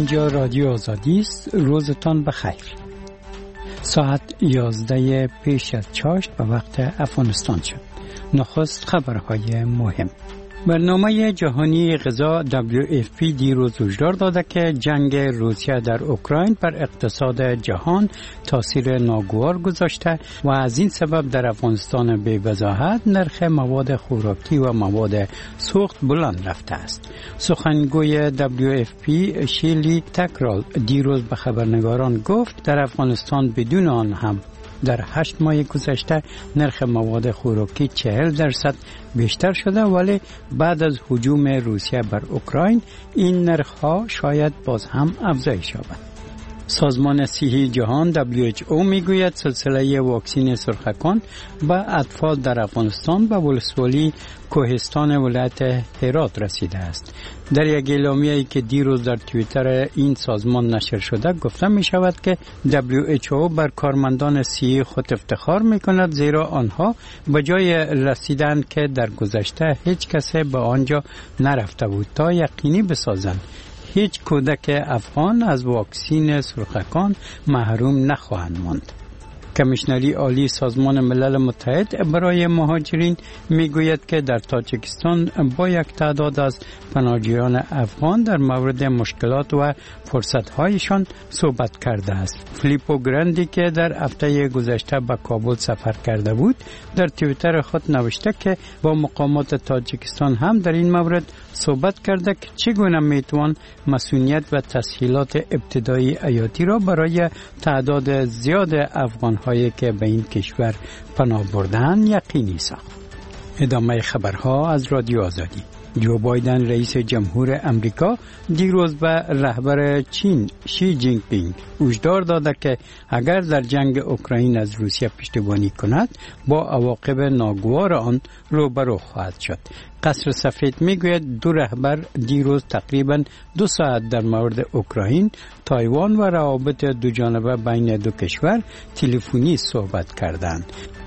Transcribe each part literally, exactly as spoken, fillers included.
اینجا رادیو آزادی است. روزتان بخیر. ساعت یازده پیش از چاشت به وقت افغانستان شد. نخست خبرهای مهم. برنامه جهانی غذا دبلیو اف پی دیروز هشدار داده که جنگ روسیه در اوکراین بر اقتصاد جهان تاثیر ناگوار گذاشته و از این سبب در افغانستان به وضاحت نرخ مواد خوراکی و مواد سوخت بلند رفته است. سخنگوی دبلیو اف پی شیلی تکرال دیروز به خبرنگاران گفت در افغانستان بدون آن هم در هشت ماه گذشته نرخ مواد خوراکی چهل درصد بیشتر شده، ولی بعد از هجوم روسیه بر اوکراین این نرخ‌ها شاید باز هم افزایش یابد. سازمان صحی جهان دبلیو اچ او میگوید سلسله واکسین سرخکان به اطفال در افغانستان به ولسوالی کوهستان ولایت هرات رسیده است. در یک اعلامیه‌ای که دیروز در توییتر این سازمان نشر شده گفته می شود که دبلیو اچ او بر کارمندان صحی خود افتخار می کند، زیرا آنها به جای رسیدن که در گذشته هیچ کسی به آنجا نرفته بود تا یقینی بسازند هیچ کودک افغان از واکسین سرخکان محروم نخواهند ماند. کمیشنری عالی سازمان ملل متحد برای مهاجرین میگوید که در تاجیکستان با یک تعداد از پناهجویان افغان در مورد مشکلات و فرصت‌هایشان صحبت کرده است. فلیپو گرندی که در هفته گذشته به کابل سفر کرده بود در توییتر خود نوشته که با مقامات تاجیکستان هم در این مورد صحبت کرده که چگونه میتوان مسئولیت و تسهیلات ابتدایی حیاتی را برای تعداد زیاد افغان‌هایی که به این کشور پناه بردند یقینی ساخت. ادامه خبرها از رادیو آزادی. جو بایدن رئیس جمهور امریکا دیروز به رهبر چین شی جینگ پینگ هشدار داده که اگر در جنگ اوکراین از روسیه پشتیبانی کند با عواقب ناگوار آن روبرو خواهد شد. قصر سفید میگوید دو رهبر دیروز تقریبا دو ساعت در مورد اوکراین، تایوان و روابط دو جانبه بین دو کشور تلفنی صحبت کردند.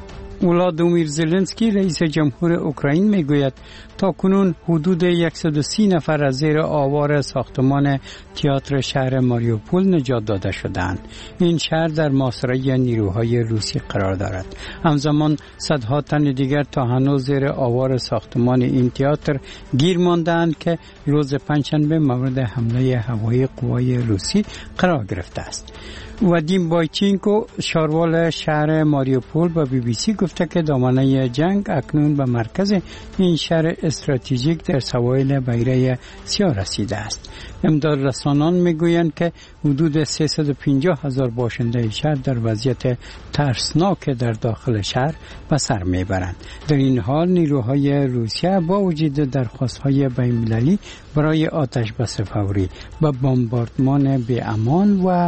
ولادیمیر زلنسکی رئیس جمهور اوکراین میگوید تا کنون حدود صد و سی نفر از زیر آوار ساختمان تئاتر شهر ماریوپول نجات داده شدند. این شهر در محاصره نیروهای روسی قرار دارد. همزمان صدها تن دیگر تا هنوز زیر آوار ساختمان این تئاتر گیر ماندند که روز پنجشنبه مورد حمله هوایی قوای روسی قرار گرفته است. وادیم بایچینکو شاروال شهر ماریوپول با بی بی سی گفته که دامنه جنگ اکنون به مرکز این شهر استراتژیک در سواحل بحیره سیاه رسیده است. امداد رسانان میگویند که حدود سیصد و پنجاه هزار باشنده شهر در وضعیت ترسناک در داخل شهر به سر میبرند. در این حال نیروهای روسیه با وجود درخواست‌های بین‌المللی برای آتش بس فوری و بمباردمان بی امان و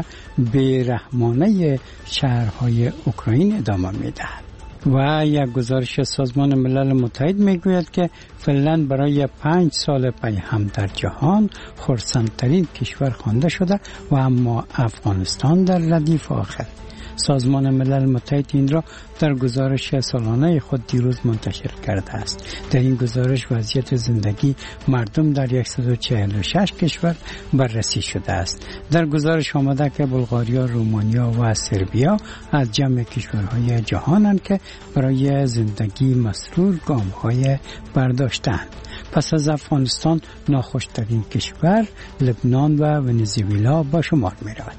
بی‌رحمانه شهرهای اوکراین ادامه میدهد. و یک گزارش سازمان ملل متحد میگوید که فنلند برای پنج سال پی هم در جهان خرسندترین کشور خوانده شده و اما افغانستان در ردیف آخر. سازمان ملل متحد این را در گزارش سالانه خود دیروز منتشر کرده است. در این گزارش وضعیت زندگی مردم در صد و چهل و شش کشور بررسی شده است. در گزارش آمده که بلغاریا، رومانیا و سربیا از جمع کشورهای جهانند که برای زندگی مسرور گام‌های برداشتند. پس از افغانستان ناخوشترین کشور لبنان و ونزوئلا با شمار می رود.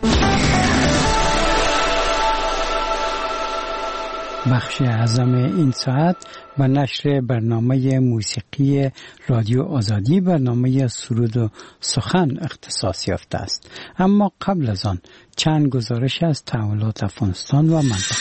بخش اعظم این ساعت به نشر برنامه موسیقی رادیو آزادی برنامه سرود و سخن اختصاص یافته است. اما قبل از آن چند گزارش از تحولات افغانستان و منطقه.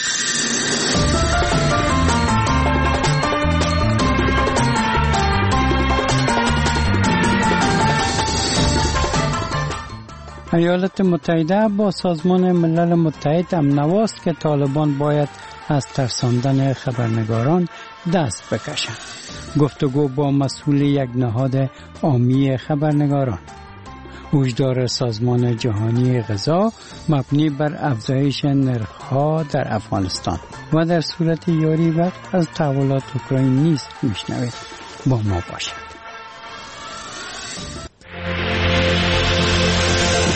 ایالات متحده با سازمان ملل متحد هم نواست که طالبان باید از ترساندن خبرنگاران دست بکشند. گفتگو با مسئول یک نهاد عامی خبرنگاران. هشدار سازمان جهانی غذا مبنی بر افزایش نرخ‌ها در افغانستان و در صورت یاری وقت از تحولات اوکراین نیز میشنوید. با ما باشید.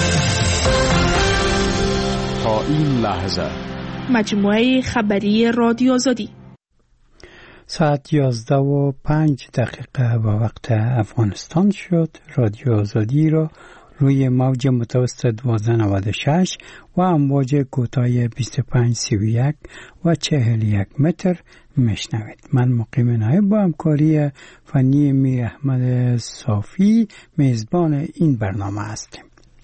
این لحظه مجموعه خبری رادیو آزادی. ساعت یازده و پنج دقیقه با وقت افغانستان شد. رادیو آزادی را روی موج متوسط دوازده نود و شش و امواج کوتاه بیست و پنج سی و یک و چهل و یک متر میشنوید. من مقیم نایب با همکاری فنی میر احمد صافی میزبان این برنامه هستیم.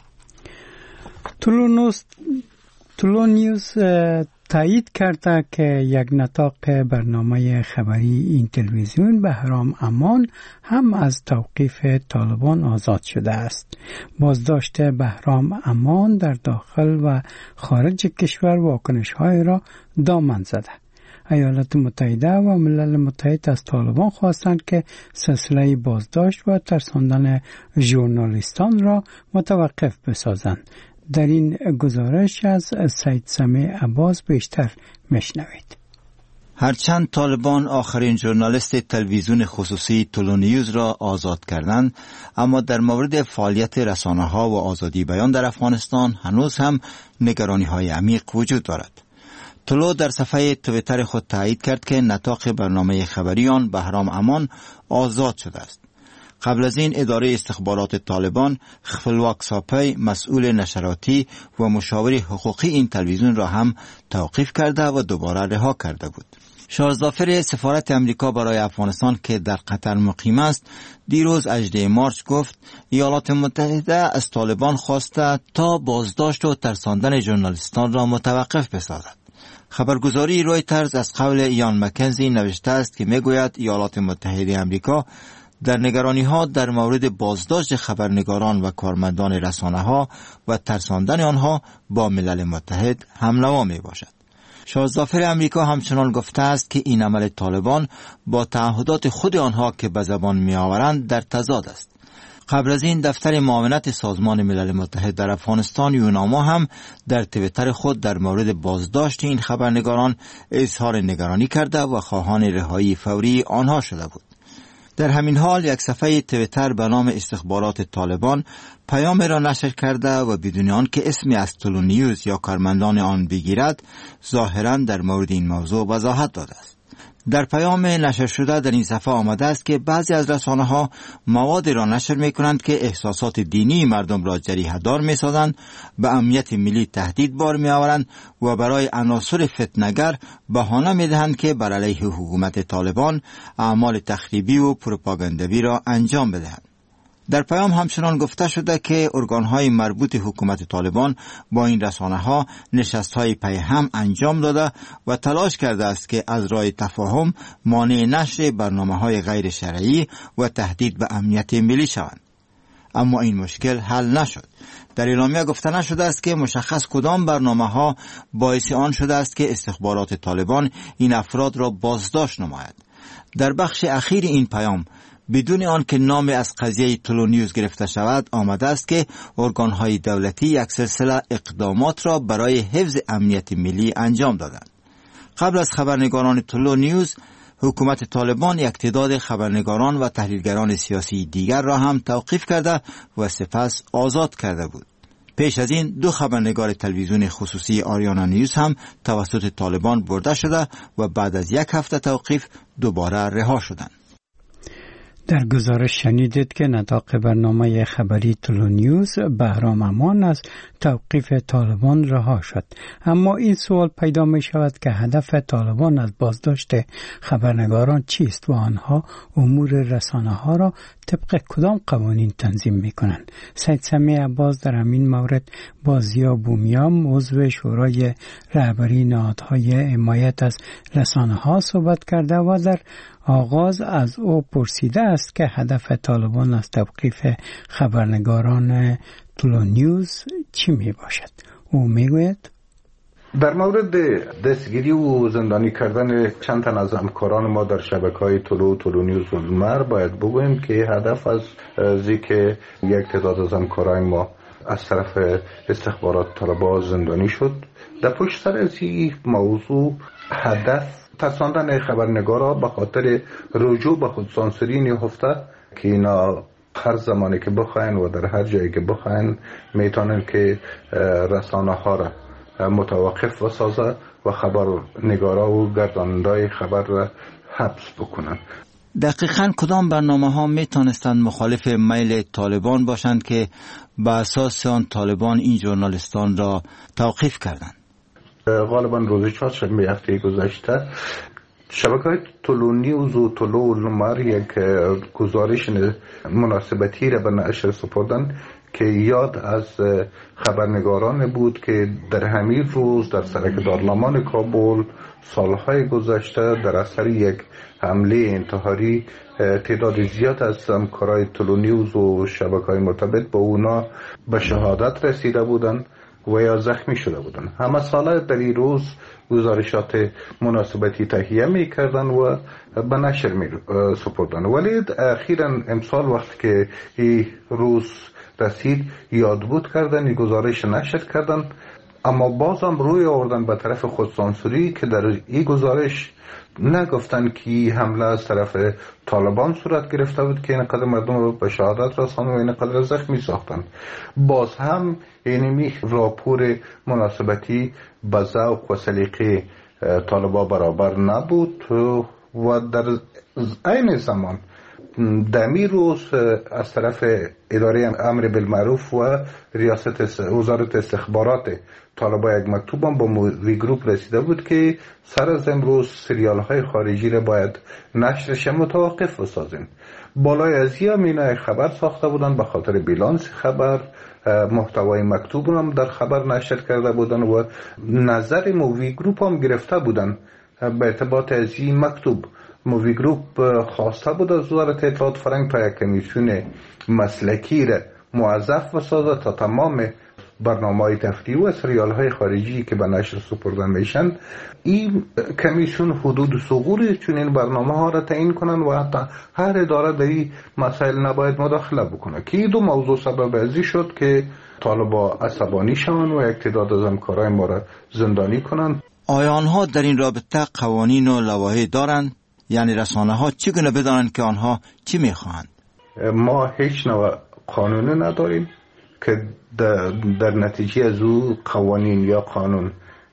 طلوع نیوز تایید کرده که یک نطاق برنامه خبری این تلویزیون بهرام امان هم از توقیف طالبان آزاد شده است. بازداشت بهرام امان در داخل و خارج کشور واکنش‌های را دامن زده. ایالات متحده و ملل متحد از طالبان خواستند که سلسله بازداشت و ترساندن ژورنالیستان را متوقف بسازند. در این گزارش از سید سمیع عباس بیشتر میشنوید. هرچند طالبان آخرین ژورنالیست تلویزیون خصوصی طلوع نیوز را آزاد کردند، اما در مورد فعالیت رسانه‌ها و آزادی بیان در افغانستان هنوز هم نگرانی‌های عمیق وجود دارد. طلوع در صفحه توییتر خود تایید کرد که نطاق برنامه خبری آن بهرام امان آزاد شده است. قبل از این اداره استخبارات طالبان خفلواک ساپی مسئول نشراتی و مشاور حقوقی این تلویزیون را هم توقیف کرده و دوباره رها کرده بود. شارظافر سفارت امریکا برای افغانستان که در قطر مقیم است دیروز هجدهم مارس گفت ایالات متحده از طالبان خواسته تا بازداشت و ترساندن ژورنالیستان را متوقف بسازد. خبرگزاری رویترز از قول یان مکنزی نوشته است که میگوید ایالات متحده امریکا در نگرانی‌ها در مورد بازداشت خبرنگاران و کارمندان رسانه‌ها و ترساندن آنها با ملل متحد همنوا میباشد. شارظافر امریکا همچنان گفته است که این عمل طالبان با تعهدات خود آنها که به زبان میآورند در تضاد است. قبل از این دفتر معاونت سازمان ملل متحد در افغانستان یوناما هم در توییتر خود در مورد بازداشت این خبرنگاران اظهار نگرانی کرده و خواهان رهایی فوری آنها شده بود. در همین حال یک صفحه توییتر به نام استخبارات طالبان پیام را نشر کرده و بدون آن که اسمی از طلوع نیوز یا کارمندان آن بگیرد ظاهراً در مورد این موضوع وضاحت داده است. در پیام نشر شده در این صفحه آمده است که بعضی از رسانه‌ها مواد را نشر می‌کنند که احساسات دینی مردم را جریحه‌دار می‌سازند، به امنیت ملی تهدید بار می‌آورند و برای عناصر فتنه‌گر بهانه می‌دهند که بر علیه حکومت طالبان اعمال تخریبی و پروپاگاندوی را انجام بدهند. در پیام همچنان گفته شده که ارگان‌های مربوط حکومت طالبان با این رسانه‌ها نشست‌های پیهم انجام داده و تلاش کرده است که از راه تفاهم مانع نشر برنامه‌های غیر شرعی و تهدید به امنیت ملی شوند. اما این مشکل حل نشد. در اعلامیه گفته نشده است که مشخص کدام برنامه‌ها باعث آن شده است که استخبارات طالبان این افراد را بازداشت نماید. در بخش اخیر این پیام بدون آن که نام از قضیه طلوع نیوز گرفته شود آمده است که ارگان‌های دولتی یک سلسله اقدامات را برای حفظ امنیت ملی انجام دادند. قبل از خبرنگاران طلوع نیوز حکومت طالبان یک تعداد خبرنگاران و تحلیلگران سیاسی دیگر را هم توقیف کرده و سپس آزاد کرده بود. پیش از این دو خبرنگار تلویزیون خصوصی آریانا نیوز هم توسط طالبان برده شده و بعد از یک هفته توقیف دوباره رها شدند. در گزارش شنیدید که نطاق برنامه خبری طلوع نیوز بهرام امان از توقیف طالبان رها شد. اما این سوال پیدا می شود که هدف طالبان از بازداشت خبرنگاران چیست و آنها امور رسانه ها را طبق کدام قوانین تنظیم می کنند؟ سید سمیع عباس در همین مورد با ضیا بومیام عضو شورای رهبری نهادهای حمایت از رسانه ها صحبت کرده و در آغاز از او پرسیده است که هدف طالبان از توقیف خبرنگاران طلوع نیوز چی می باشد؟ او می گوید در مورد دستگیری و زندانی کردن چند تن از همکاران ما در شبکه‌های طلوع طلوع نیوز و المر باید بگویم که هدف از ذکر یک تعداد از همکاران ما از طرف استخبارات طالبان زندانی شد. در پشت سر از این موضوع هدف ترساندن خبرنگارا به خاطر رجوع به خودسانسوری نهفته که اینا هر زمانی که بخواین و در هر جایی که بخواین میتونن که رسانه ها را متوقف بسازه و خبرنگارا و گردانندای خبر را حبس بکنن. دقیقاً کدام برنامه ها می توانستند مخالف میل طالبان باشند که به اساس آن طالبان این ژورنالیستان را توقیف کردند؟ غالبا روز چهارشنبه هفته گذشته شبکه‌های طلوع نیوز و طلوع المر یک گزارش مناسبتی را به نشر سپردند که یاد از خبرنگاران بود که در همین روز در سرک دارالمان کابل سالهای گذشته در اثر یک حمله انتحاری تعداد زیاد از همکارای طلوع نیوز و شبکه‌های مرتبط با اونا به شهادت رسیده بودند و یا زخمی شده بودند. همه ساله در این روز گزارشات مناسبتی تهیه می کردن و به نشر می سپردن، ولی اخیراً امسال وقتی که این روز رسید یاد بود کردن، این گزارش نشر کردن، اما بازم روی آوردن به طرف خودسانسوری که در این گزارش نگفتن که حمله از طرف طالبان صورت گرفته بود که اینقدر مردم رو به شهادت رساند و اینقدر زخمی ساختن. باز هم اینمی راپور مناسبتی به ذوق و سلیقه طالبان برابر نبود و در عین زمان دمی روز از طرف اداره امر بالمعروف و ریاست وزارت استخبارات طالبان یک مکتوب هم با مووی گروپ رسیده بود که سر از امروز سریال های خارجی را باید نشرش متوقف بسازیم. بالای از این اینا خبر ساخته بودن به خاطر بیلانس خبر، محتوای مکتوب هم در خبر نشر کرده بودن و نظر مووی گروپ هم گرفته بودن به ارتباط از این مکتوب. مووی گروپ خواسته بود از وزارت اطلاعات فرهنگ تا یک کمیسیون مسلکی را موظف بسازه تا تمام برنامه‌های تفریحی و سریال های خارجی که به نشر سپرده میشن این کمیسیون حدود ثغور چون این برنامه ها را تعیین کنن و حتی هر اداره در این مسائل نباید مداخله بکنه که این دو موضوع سبب ازی شد که طالبان عصبانی شوند و یک تعداد از همکارای ما را زندانی کنند. آیا آنها در این رابطه قوانین و لوایح دارند؟ یعنی رسانه ها چگونه بدانند که آنها چی میخواهند؟ ما هیچ نوع قانونی نداریم که در, در نتیجه از او قوانین یا قانون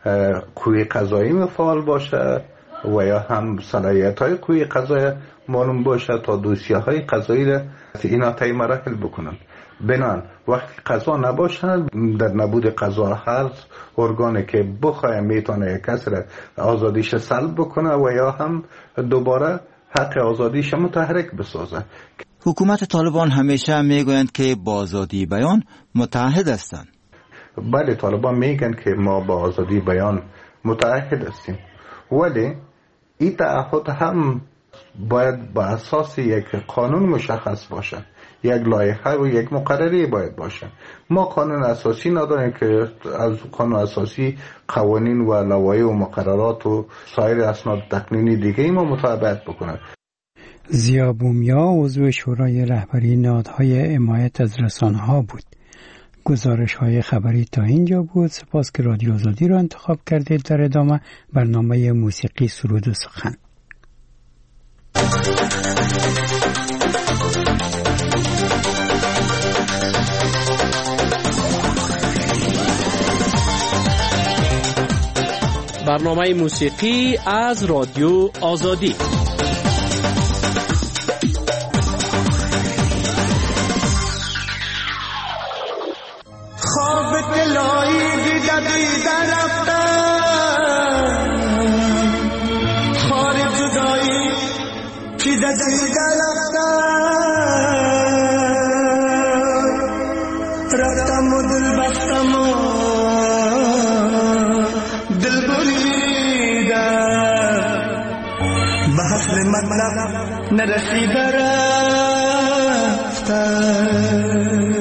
قوی قضایی فعال باشه و یا هم صلاحیت های قوی قضایی معلوم باشه تا دوسیه های قضایی را اینا طی مراحل بکنن. بنان وقتی قضا نباشن در نبود قضا هر ارگانی که بخواه میتونه یک کس را آزادیش سلب بکنه و یا هم دوباره حق آزادیش متحرک بسازه. حکومت طالبان همیشه میگویند که با آزادی بیان متعهد هستند. بله، طالبان میگن که ما با آزادی بیان متعهد هستیم، ولی این تعهد هم باید با اساس یک قانون مشخص باشه، یک لایحه و یک مقرری باید باشه. ما قانون اساسی نداریم که از قانون اساسی قوانین و لوایح و مقررات و سایر اسناد تقنینی دیگه ما مطابقت بکنه. ضیا بومیا عضو شورای رهبری نهادهای حمایت از رسانه‌ها بود. گزارش های خبری تا اینجا بود. سپاس که رادیو آزادی را انتخاب کردید. در ادامه برنامه موسیقی سرود و سخن. برنامه موسیقی از رادیو آزادی. خواب دلایی دیده دیده رفتم، خار جدایی دیده دیده رفتم، رفتم و دل بستم و دل بریدم، به حسن مطلب نرسیده رفتم.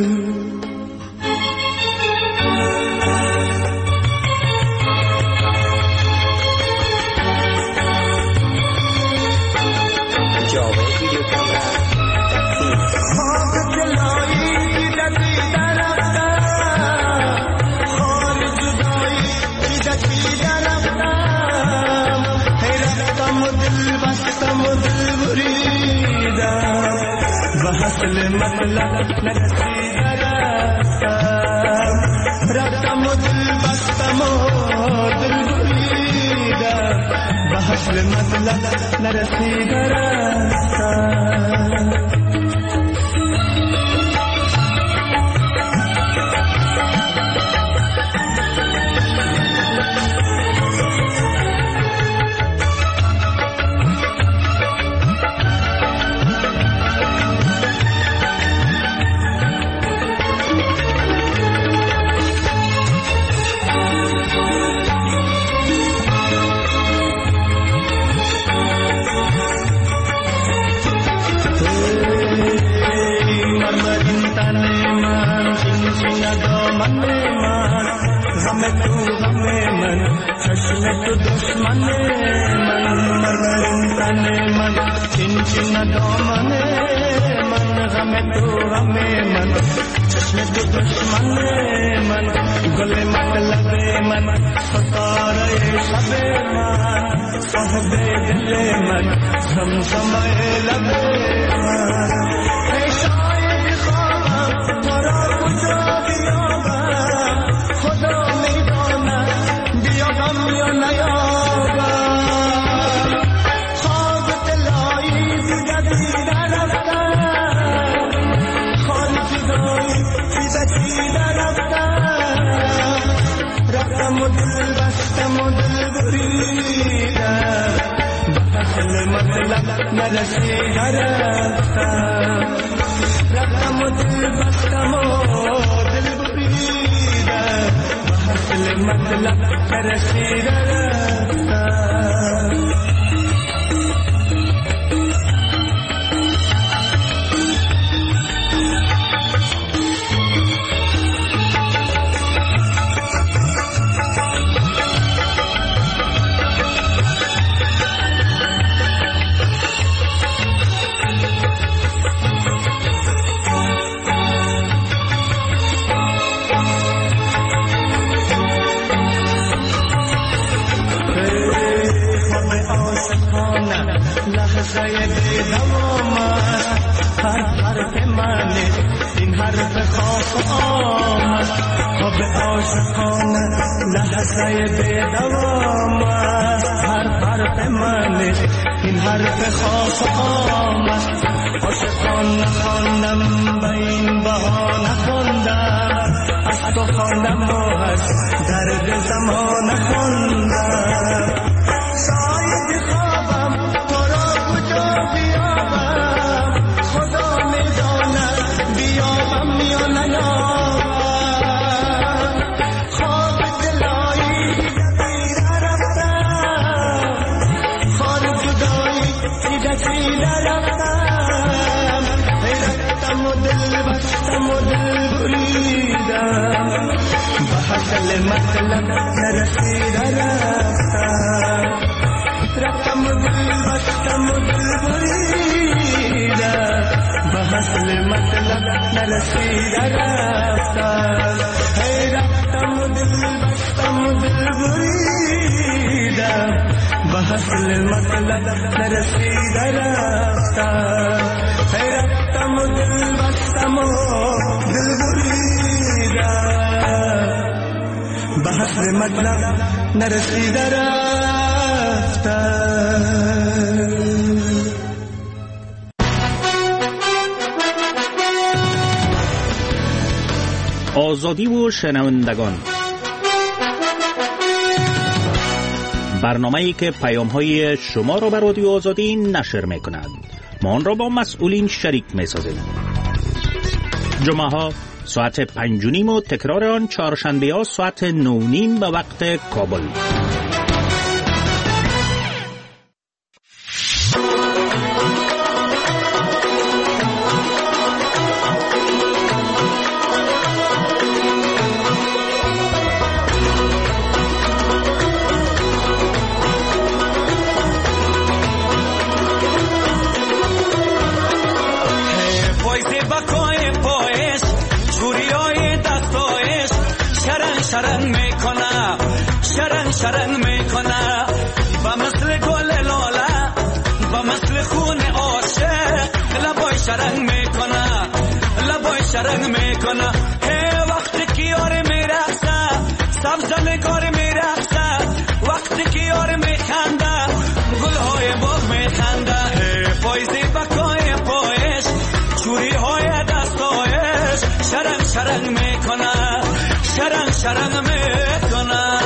حاصل مطلب نرسیده رفتم، رفتم و دل بستم و اصل مطلب نرسیده رفتم. آزادی و شنوندگان، برنامه‌ای که پیام‌های شما را به رادیو آزادی نشر می‌کند. ما آن را با مسئولین شریک می‌سازیم. جمعه‌ها ساعت پنج و نیم و تکرار آن چهارشنبه‌ها ساعت نه و نیم به وقت کابل. شرن میکنه شرن شرن میکنه با مثل گل لاله با مثل خون عاشق لبای شرن میکنه لبای شرن میکنه هی وقتی که یار میرقصه سبز نگار میرقصه وقتی که یار میخنده شرنگ میکنم.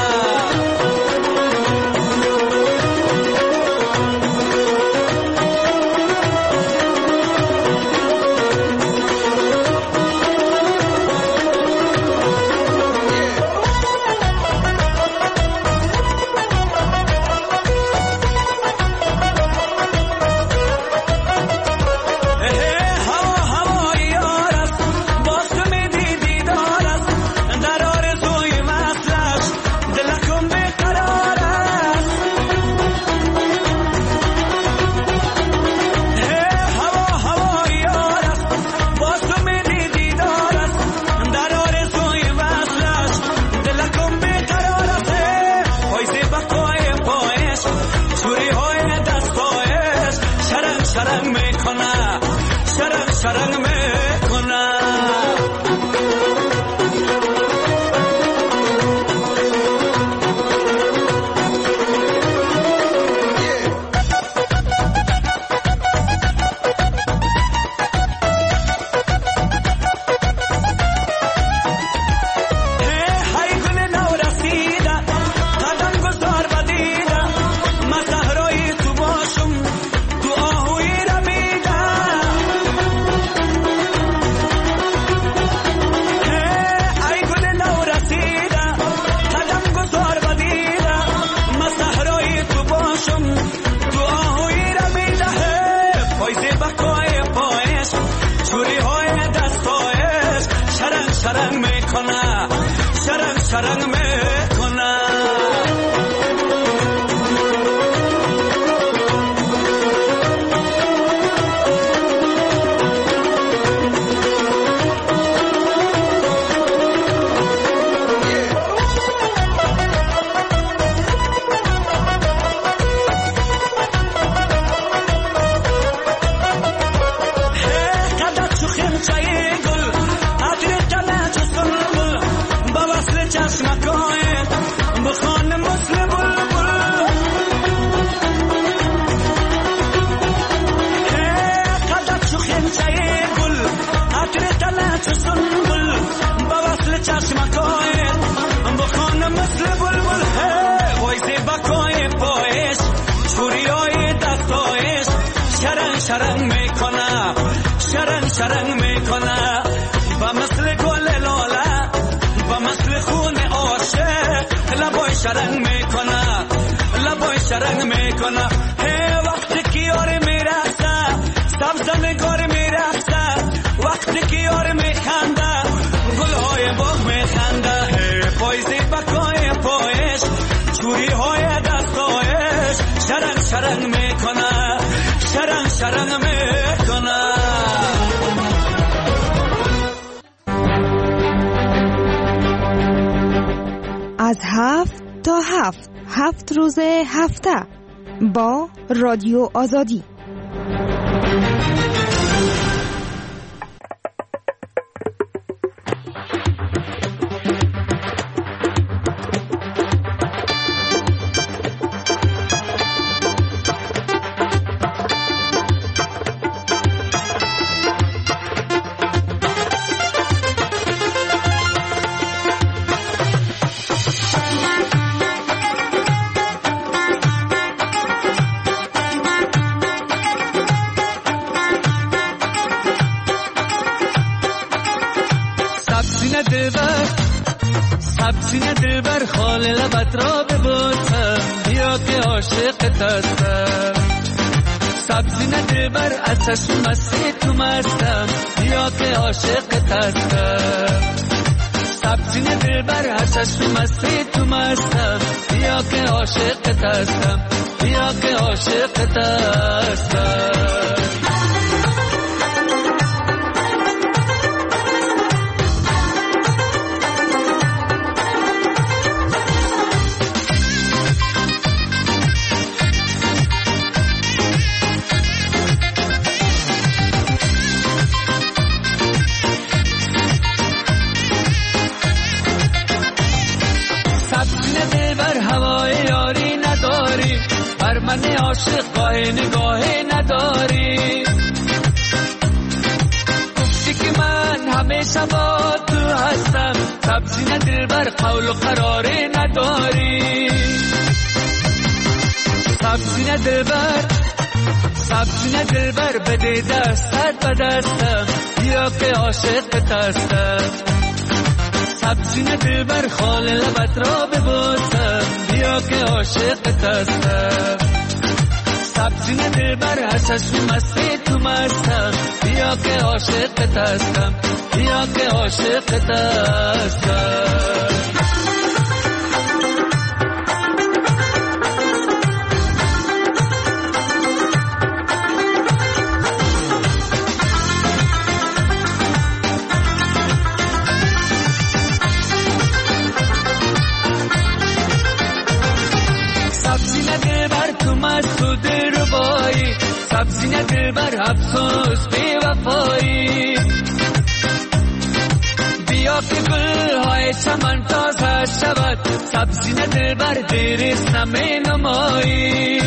شرنگ میکنه شرنگ شرنگ میکنه با مثل گل لاله با مثل خون عاشق لبای شرنگ میکنه لبای شرنگ میکنه. هی وقتی که یار میرسه سبز نگار میرسه وقتی که یار میخنده گلهای باغ میخنده. هی پایزی بکای پایش چوری های دستایش شرنگ شرنگ میکنه شرنگ شرنگ میکنه. از هفت تا هفت هفت روز هفته با رادیو آزادی. سینه دلبر خال لبت را ببوسم بیا که عاشقت هستم. سبزینه دلبر از چشم مستی تو مستم بیا که عاشقت هستم. سبزینه دلبر از چشم مستی تو مستم بیا که عاشقت هستم بیا که عاشقت هستم. من عاشق گاه نگاه نداری سبزی نه دلبر قول و قراره نداری سبزی نه دلبر سبزی نه دلبر بده دستت به دستم بیا که عاشقت هستم سبزی نه دلبر خال لبت را ببوسم بیا که عاشقت هستم سبزی نه دلبر حسش مستی تو مستم بیا که عاشقت هستم بیا که عاشقت هستم سبزی نه دلبر افسوس بی وفایی بیا که گلهای چمن تازه شود سبزی نه دلبر دیریست نمی نمایی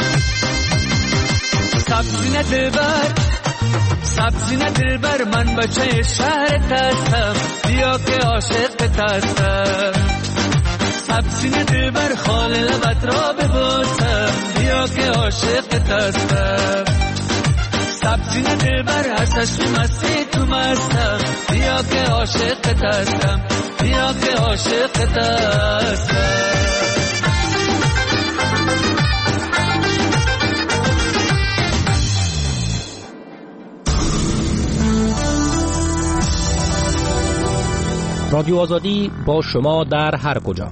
سبزی نه دلبر سبزی نه دلبر من بچه شهرت هستم بیا که عاشقت هستم سبزی نه دلبر خال لبت را ببوسم بیا که عاشقت هستم سبزی نه دلبر حسش مستی تو مستم بیا که عاشقت هستم بیا که عاشقت هستم رادیو آزادی با شما در هر کجا.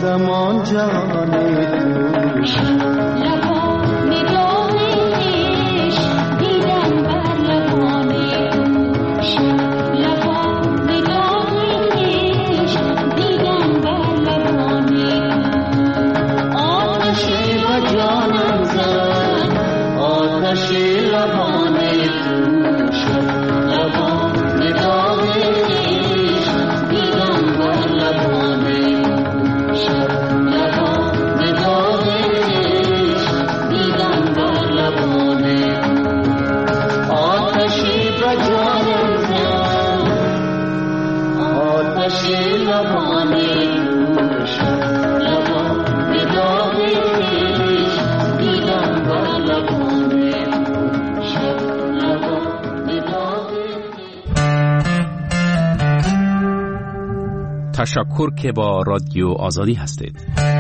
زمان جهان تشکر که با رادیو آزادی هستید.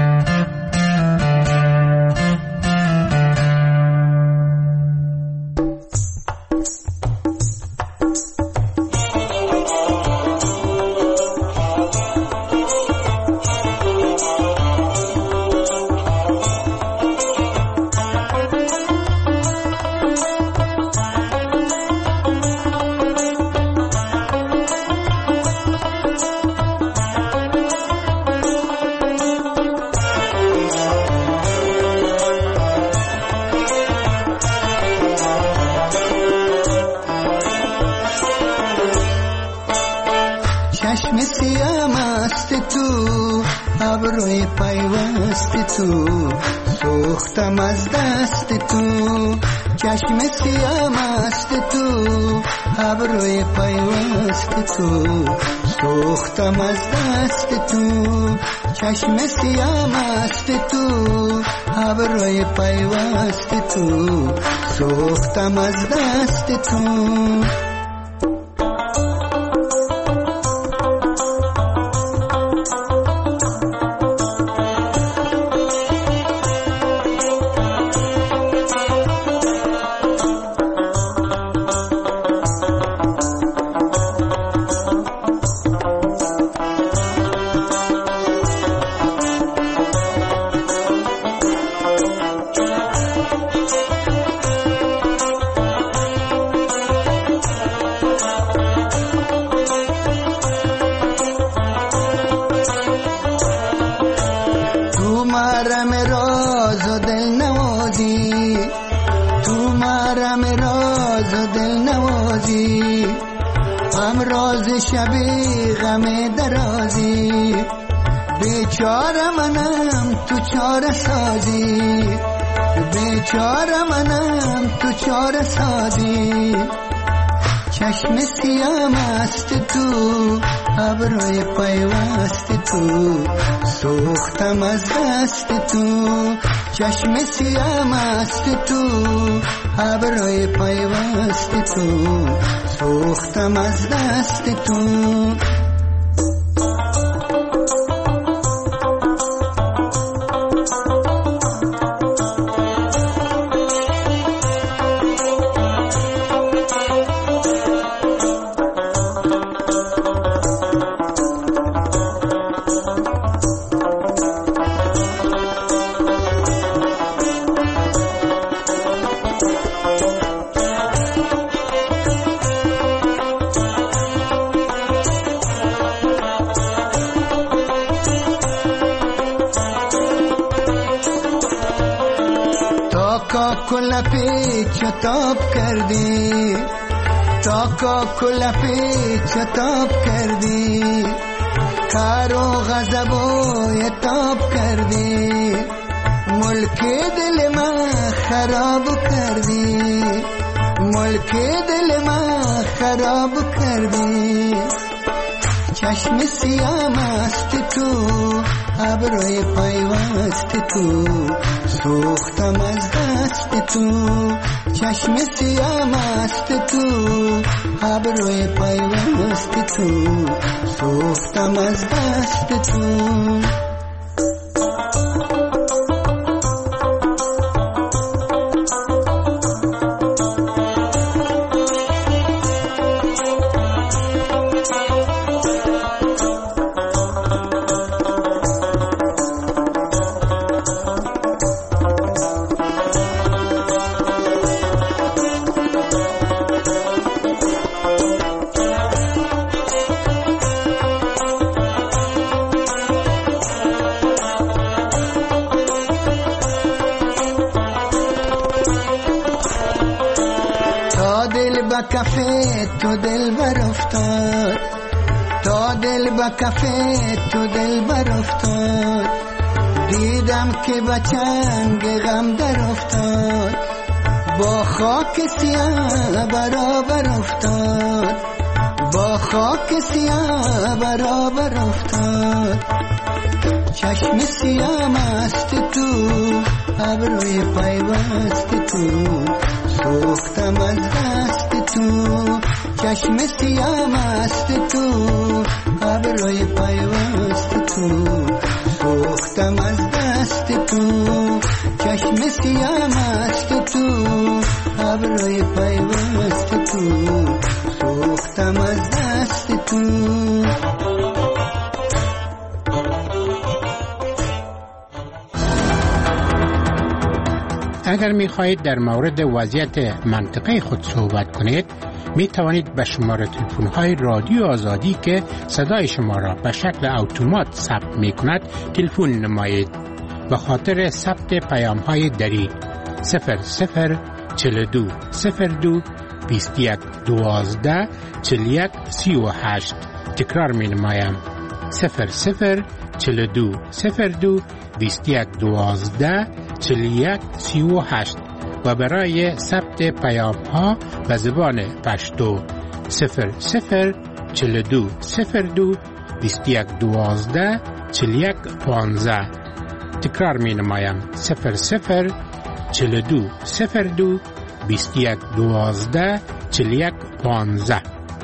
چشم سیاه مست تو، ابروی پیوست تو، سوختم از دست تو. چشم سیاه مست تو، ابروی پیوست تو، سوختم از دست تو. چشم سیاه مست تو، ابروی پیوست تو، سوختم از دست تو. شبی غم درازی، بیچاره منم تو چاره سازی، بیچاره منم تو چاره سازی. چشم سیاه مست تو، ابروی پیوست تو، سوختم از دست تو. چشم سیاه مست تو، ابروی پیوست تو، سوختم از دست تو. کل پیچ تاب کردی، تا کل پیچ تاب کردی، کار و غضب و تاب کردی، ملک دل ما خراب کردی، ملک دل ما خراب کردی. چشم سیاه مست تو، ابروی پیوست تو، سوختم از دست تو. چشم سیاه مست تو، ابروی پیوست تو، سوختم از دست تو. با کفه تو دل بر افتاد، تا دل با کفه تو دل بر افتاد، دیدم که بچنگ غم در افتاد، با خاک سیاه برابر افتاد، با خاک سیاه برابر افتاد. چشم سیاه مست تو، ابروی پیوست تو، سوختم از دست تو. چشم سیاه مست تو، ابروی پیوست تو، سوختم از دست تو. چشم سیاه مست تو، ابروی پیوست تو، سوختم از دست تو. اگر می خواهید در مورد وضعیت منطقه خود صحبت کنید، می توانید به شماره تلفن های رادیو آزادی که صدای شما را به شکل اتومات ثبت می کند تلفن نمایید. به خاطر ثبت پیام های دری صفر صفر چهل و دو صفر دو بیست و یک دوازده چهل و یک سی و هشت. تکرار می نمایم صفر صفر چهل و دو صفر دو بیست و یک دوازده چهل و یک سی و هشت و برای ثبت پیام ها به زبان پشتو صفر صفر چهل و دو صفر دو بیست و یک دوازده چهل و یک پانزده. تکرار می نمایم صفر صفر چهل و دو صفر دو بیست و یک دوازده چهل و یک پانزده.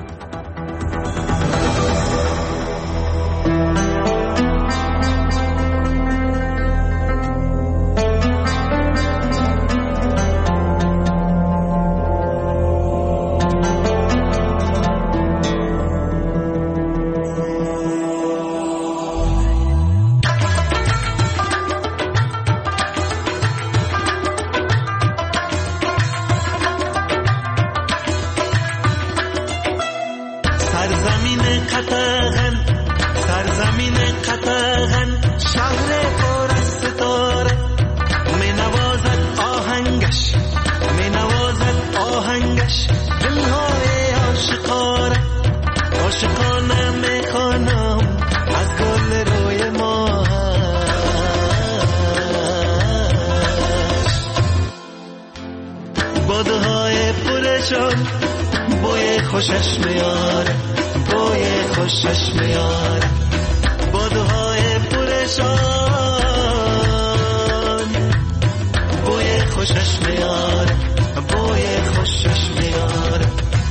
خوشش میاره، بوی خوشش میاره، بادهای پرشان، بوی خوشش میاره، بوی خوشش میاره.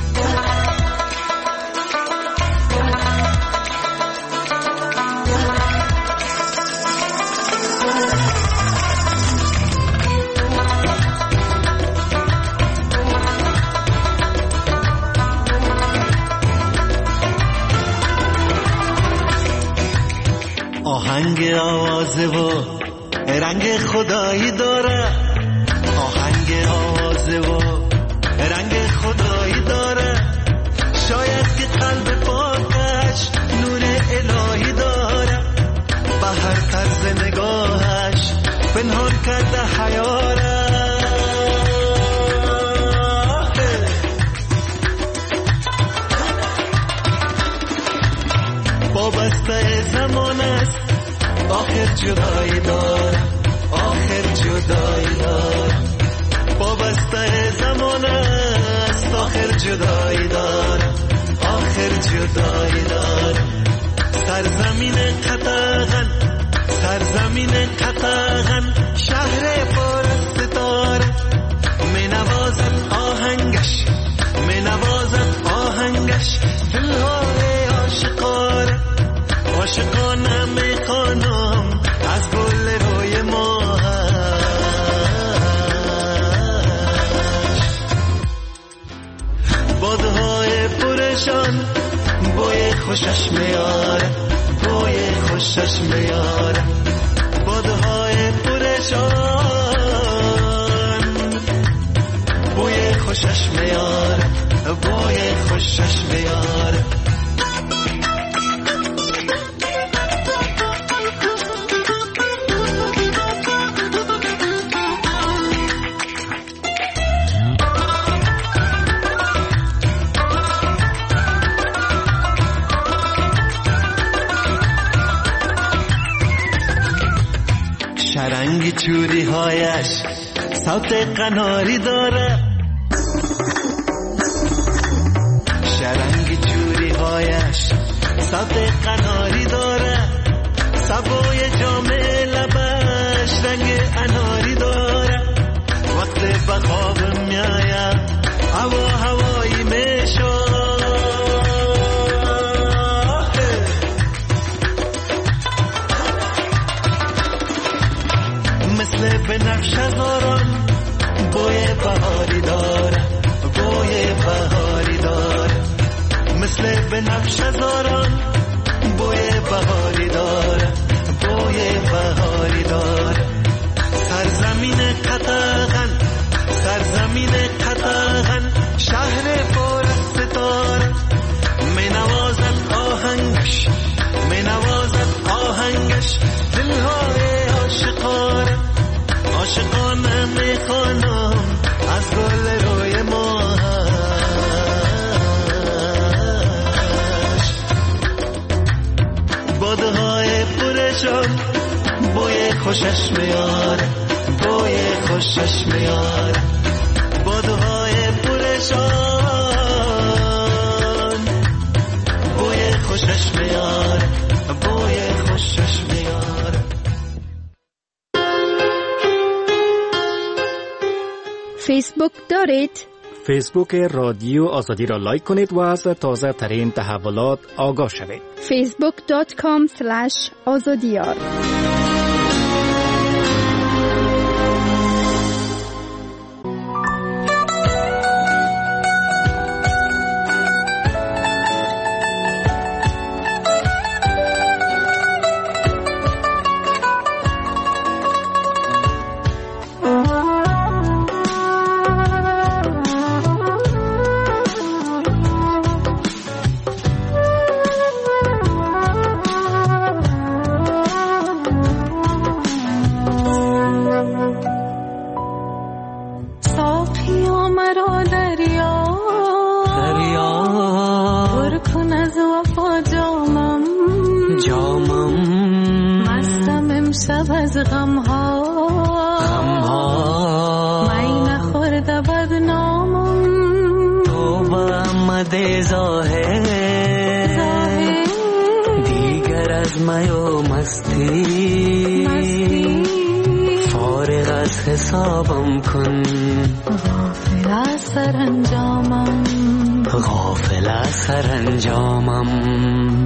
آهنگ آوازه و رنگ خدایی داره، آهنگ آوازه و رنگ خدایی داره، شاید که قلب پاکش نور الهی داره، به هر طرز نگاهش پنهان کرده حیاره. وابسته زمان است، آخر جدایی داره، آخر جدایی داره، وابسته زمان است، آخر جدایی داره، آخر جدایی داره. سرزمین قطغن، سرزمین قطغن، شهر پر از ستاره، می نوازد آهنگش، می نوازد آهنگش، دلهای عاشقانه، عاشقانه میخوانم از گل روی ماهش. بادهای پرشان بوی خوشش میاره، بوی خوشش میاره، بادهای پرشان شرنگی چوری هایش صوت قناری داره، شرنگی چوری هایش صوت قناری داره، سبوی جام لبش رنگ اناری داره، وقت به خواب میایم هوا هوایی میشه، مثل بنفش هزاران بوی بهاری داره، بوی بهاری داره، مثل بنفش هزاران بوی بهاری داره، بوی بهاری داره. سرزمین قطغن، سرزمین قطغن، شهر پر از ستاره، می نوازد آهنگش، می نوازد آهنگش دلهای عاشقانه، عاشقانه می خوانم از گل روی ماهش، بادهای پرشان بوی خوشش میاره، بوی خوشش میاره، بادهای پرشان بوی خوشش میاره، بوی خوشش میاره. فیسبوک دارید؟ فیسبوک رادیو آزادی را لایک کنید و از تازه ترین تحولات آگاه شوید. فیسبوک دات کام اسلش آزادیار. حسابم کن، غافل از سرانجامم، غافل از سرانجامم.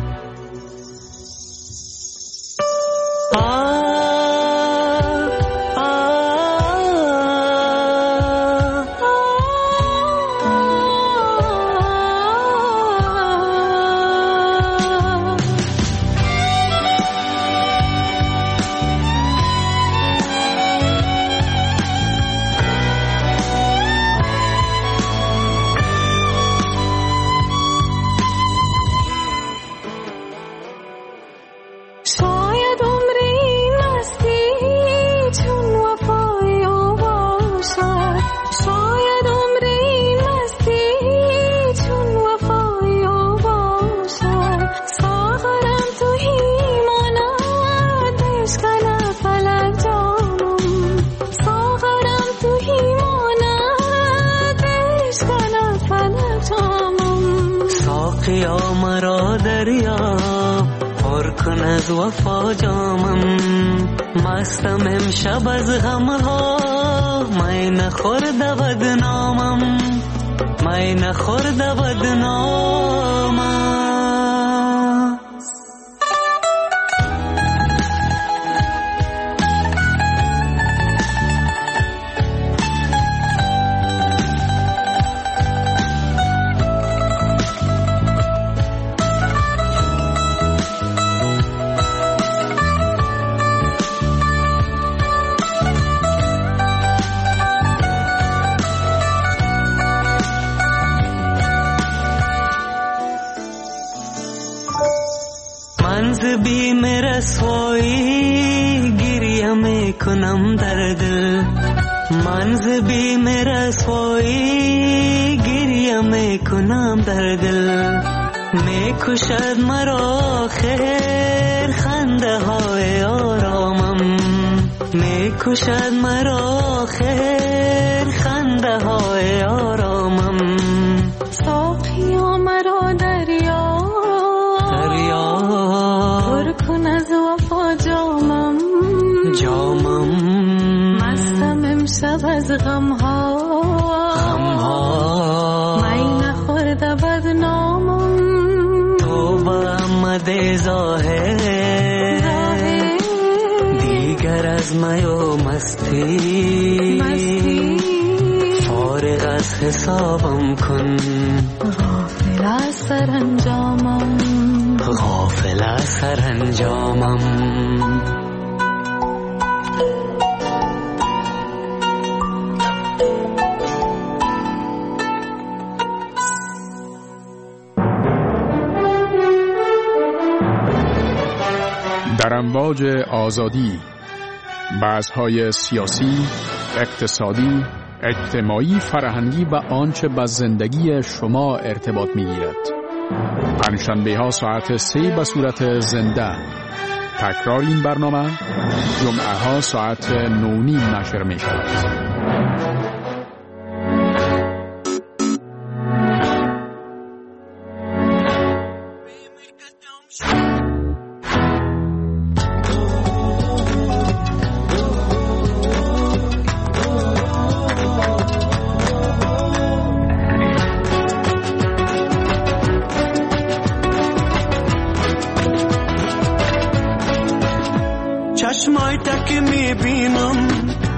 از وفا جامم، مستم امشب از غمها، می نخورده بدنامم، می نخورده بدنامم. کنم در دل منز بی رسوایی، گریه میکنم در دل، میکشد مرا خیر خنده های آرامم، می کشد مرا خیر خنده های آرامم ساقیا مرا دریا دریا پر کن از وفا جامم جامم مستم امشب از غم ها غم ها می نخورده بدنامم توبه آمده ظاهر دیگر از می و مستی مستی فارغ از حسابم کن غافل از سرانجامم غافل از سرانجامم در امواج آزادی بحث‌های سیاسی، اقتصادی، اجتماعی، فرهنگی و آنچه به زندگی شما ارتباط می‌گیرد. پنجشنبه ها ساعت سه به صورت زنده. تکرار این برنامه جمعه ها ساعت نو نیم نشر می شود. چشمای تک میبینم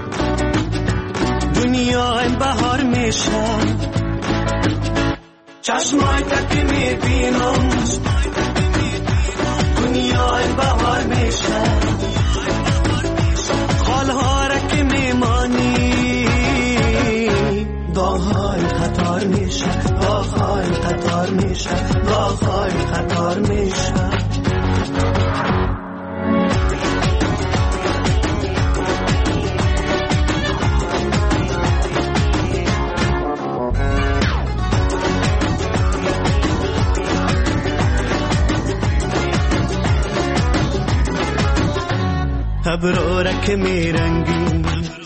دنیای بهار میشه چشمای تک میبینم دنیای بهار میشه خالها را که میمانی داغهای خطار میشه داغهای خطار میشه داغهای خطار میشه ابرو را که میرنگی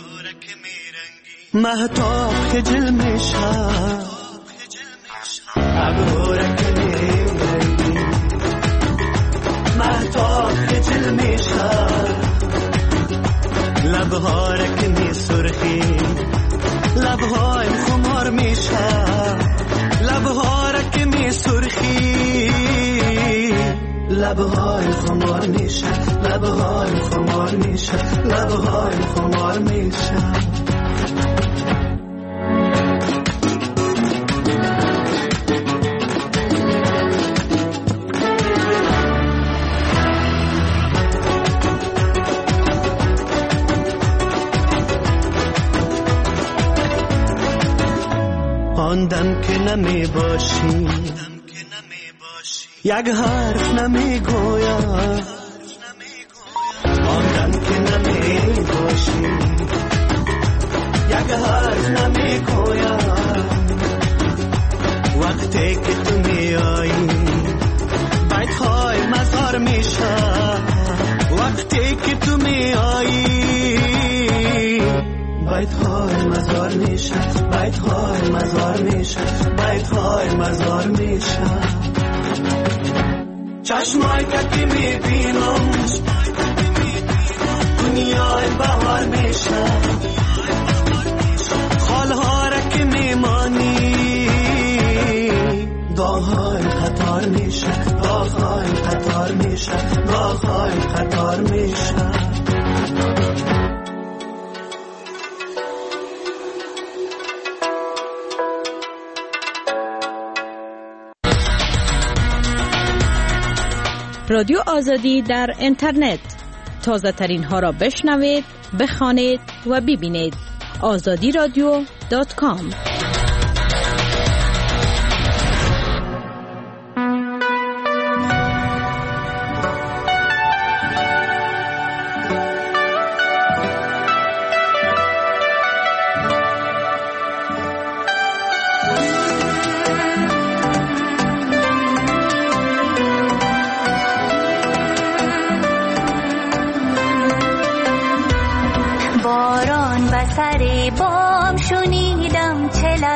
مهتاب خجل میشه ابرو را که میرنگی مهتاب خجل میشه لبها را که میسرخی لبهای خمار میشه لبها را که میسرخی لبهای خمار میشه لبهای خمار میشه لبهای خمار میشه آن دم که نمی باشی یک حرف نمی گوید آن دم که نمی باشی یک حرف نمی گوید وقتی که تو می آیی بیت های مزار میشه وقتی که تو می آیی بیت های مزار میشه بیت های مزار میشه بیت های مزار میشه چشمای که میبینم دنیای بهار میشه خالها را که میمانی داغهای خطار میشه داغهای خطار میشه داغهای خطار میشه رادیو آزادی در اینترنت تازه ترین ها را بشنوید، بخوانید و ببینید. آزادی رادیو دات کام سر بام شنیدم چلا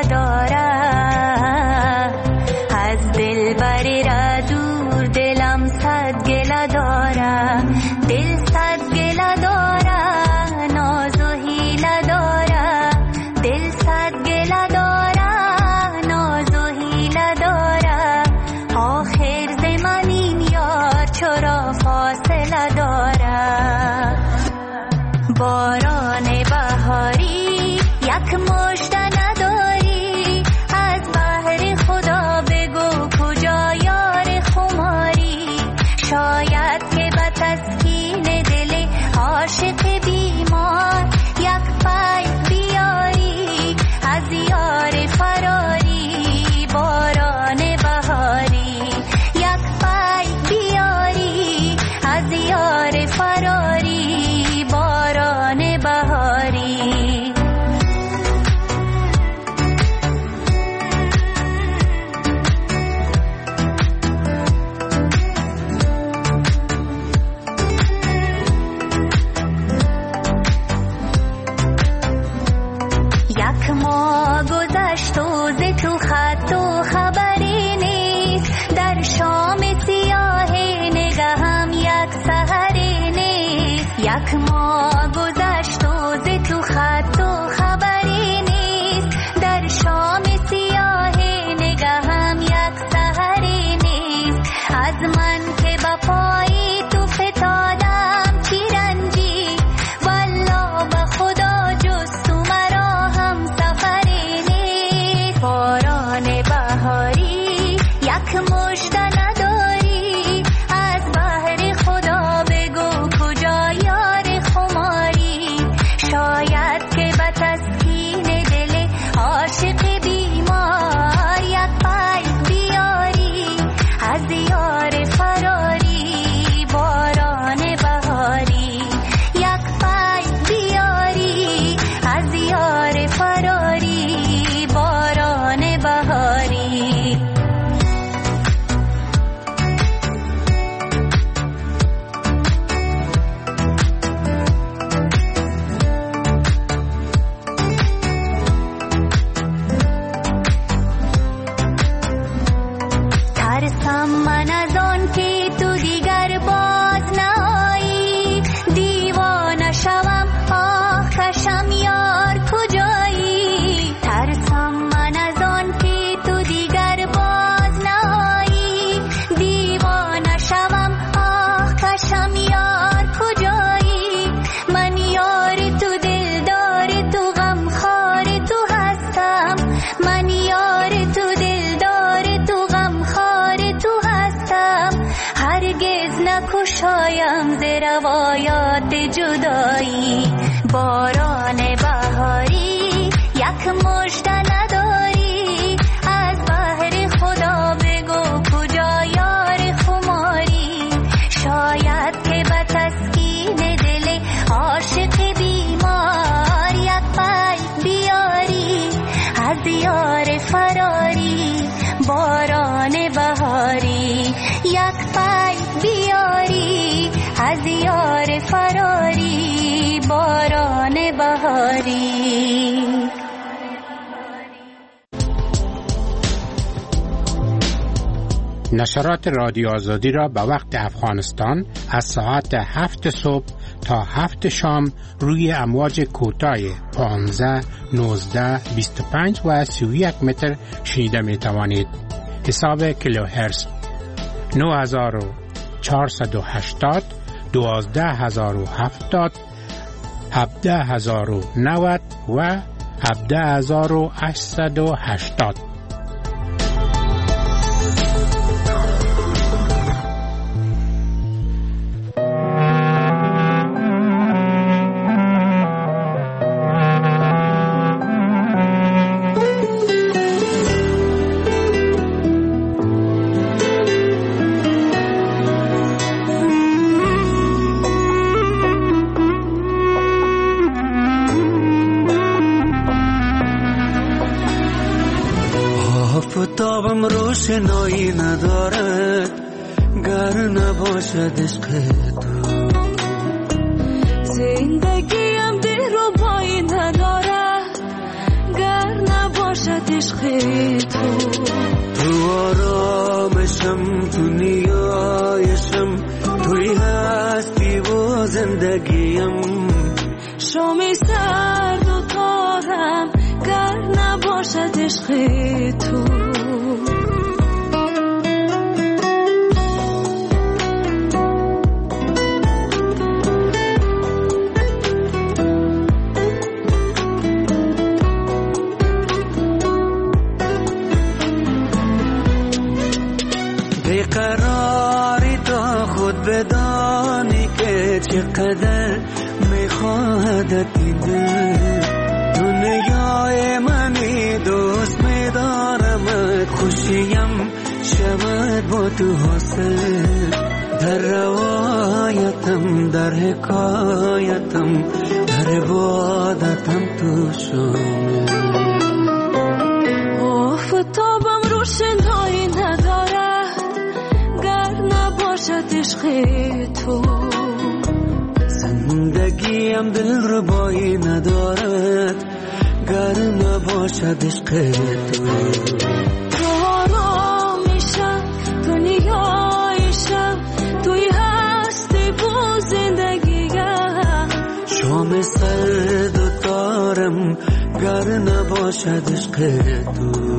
دارد از دل بر را دور دلم صد گله دارد دل صد گله دارد ناز و حیله دارد دل صد گله دارد ناز و حیله دارد آخر ز من این یار چرا فاصله دارد باران بهاری یک مژده نداری از بحر خدا بگو کجا یار خماری شاید که به تسکین دل عاشق بیمار یک پای بیاری از یار فراری باران بهاری یک پای بیاری از یار فراری باران بهاری یک ماه گذشت و ز تو خط و خبری نیست در شام سیاه نگهم یک سحری نیست یک ماه گذشت و ز تو خط و خبری نیست در شام سیاه نگهم یک سحری نیست از من که با پای تو فتادم چی رنجی والله به خدا جز تو مرا هم سفری نیست باران بهاری یک مژده نداری از بحر خدا بگو کجا یار خماری شاید که به تسکین دل عاشق بیمار یک پای بیاری از یار فراری باران بهاری یک پای بیاری از یار فراری باران بهاری ترسم من از آن که تو دیگر باز نهایی دیوانه شوم آه کشم یار کجایی ترسم من از آن که تو دیگر باز نهایی دیوانه شوم آه کشم یار کجایی من یار تو دلدار تو غمخوار تو هستم من یار تو دلدار تو غمخوار تو هستم هرگز نکشایم ز روایات جدایی باران بهاری یک مژده نداری از بحر خدا بگو کجا یار خماری شاید که به تسکین دل عاشق بیمار یک پای بیاری از یار فراری باران بهاری یک پای بیاری از یار فراری باران بهاری نشرات رادیو آزادی را به وقت افغانستان از ساعت هفت صبح تا هفت شام روی امواج کوتاه پانزده، نوزده، بیست و پنج و سی و یک متر شنیده می توانید. حساب کیلوهرتز نه هزار و چهارصد و هشتاد، دوازده هزار و هفتاد، هفده هزار و نود و هفده هزار و هشتصد و هشتاد. آفتابم روشنایی ندارد گر نباشد عشق تو زندگیم دل رو پایی ندارد نباشد عشق تو. تو آرامشم، تو نیایشم، توی هستی و زندگیم. شام سرد و تارم گر نباشد عشق تو. بیقراری تا خود بدانی که چقدر میخواهد دیده. دنیای منی دوست میدارمت، خوشیم شود با تو حاصل. در روایتم، در حکایتم، در عبادتم تو شامل. آفتابم روشنایی ندارد گر نباشد عشق تو. زندگیم دلربایی ندارد گر نباشد عشق تو. تو آرامیشم، تو نیایشم، توی هستی و زندگیم. شام سرد و تارم گر نباشد عشق تو.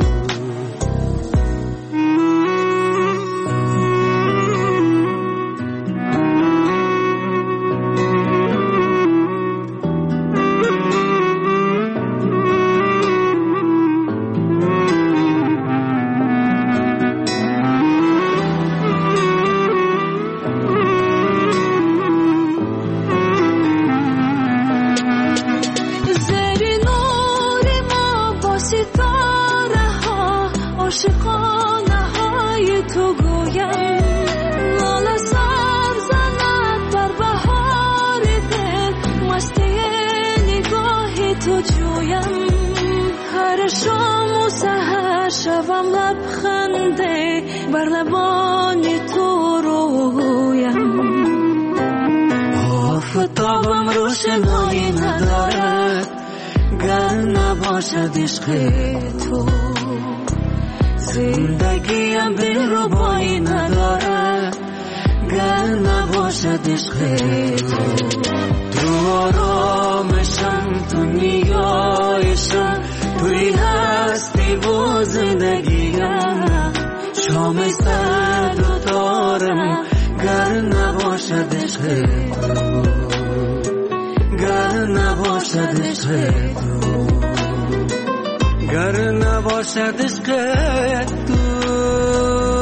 بر لبان تو رویم. آفتابم روشنایی ندارد گر نباشد عشق تو. زندگیم دلربایی ندارد گر نباشد عشق تو. تو آرامشم، تو نیایشم، توی هستی و زندگیم. شام سرد و تارم گر نباشد عشق تو. گر نباشد عشق تو. گر نباشد عشق تو.